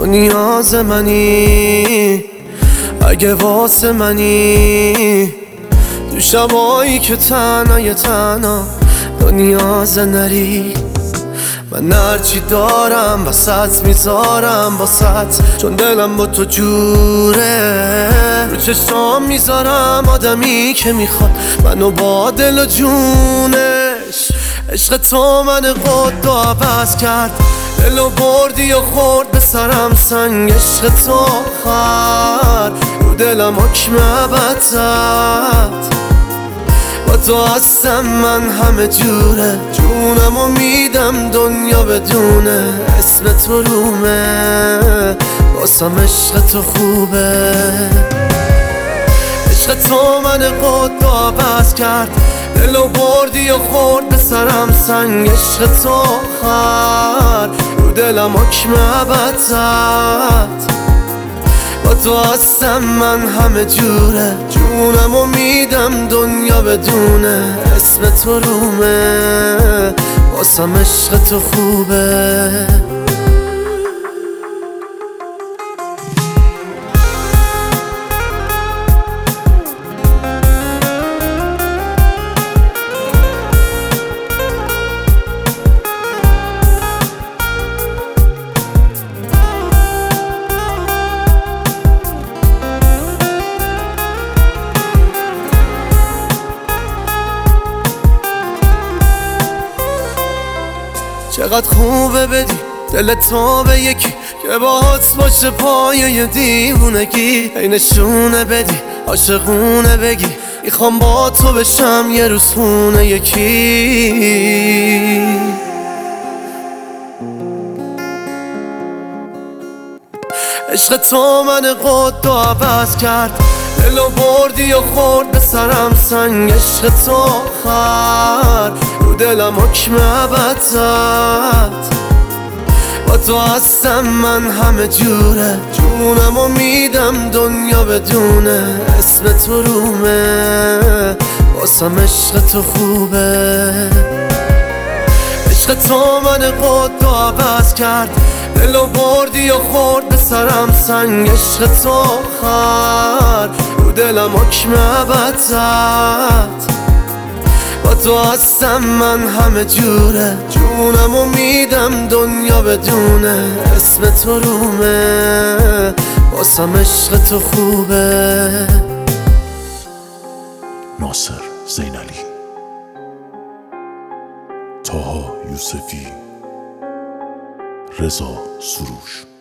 تو نیاز منی، اگه واسه منی تو شبایی که تنهای تنها تو نیاز نری. من هرچی دارم وسط میذارم واسط، چون دلم با تو جوره. رو چشام میذارم آدمی که میخواد منو با دل و جونش. عشق تو من قد و عوض کرد، دلو بردی و خورد به سرم سنگ. عشق تو آخر رو دلم حکم ابد زد. با تو هستم من همه جوره، جونمو میدم دنیا بدونه. اسم تو رومه واسم، عشق تو خوبه. عشق تو من قد و عوض کرد، دلو بردی و خورد به سرم سنگ. عشق تو آخر رو دلم حکم ابد زد. با تو هستم من همه جوره، جونمو میدم دنیا بدونه. اسم تو رومه واسم، عشق تو خوبه. چقدر خوبه بدی دل تو به یکی که باهات باشه پایه دیوونگی. ای نشونه بدی عاشقونه بگی میخوام با تو بشم یه روز خونه یکی. عشق تو من قد و عوض کرد، دلو بردی و خورد به سرم سنگ. عشق تو آخر رو دلم حکم ابد زد. با تو هستم من همه جوره، جونمو میدم دنیا بدونه. اسم تو رومه واسم، عشق تو خوبه. عشق تو من قد و عوض کرد، دلو بردی و خورد به سرم سنگ. عشق تو آخر رو دلم حکم ابد زد. با تو هستم من همه جوره، جونمو میدم دنیا بدونه. اسم تو رومه واسم، عشق تو خوبه. ناصر زینالی، طاها یوسفی، رضا سروش.